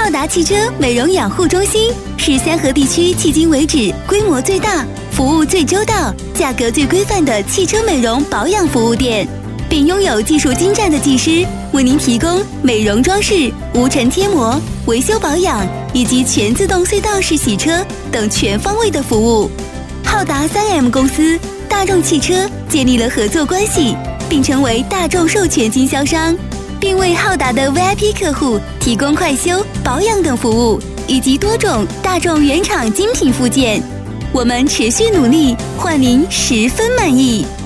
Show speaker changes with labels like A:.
A: 浩达汽车美容养护中心是三河地区迄今为止规模最大、服务最周到、价格最规范的汽车美容保养服务店，并拥有技术精湛的技师为您提供美容装饰、无尘贴膜、维修保养以及全自动隧道式洗车等全方位的服务。浩达 3M 公司、大众汽车建立了合作关系，并成为大众授权经销商，并为浩达的 VIP 客户提供快修、保养等服务，以及多种大众原厂精品附件。我们持续努力，换您十分满意。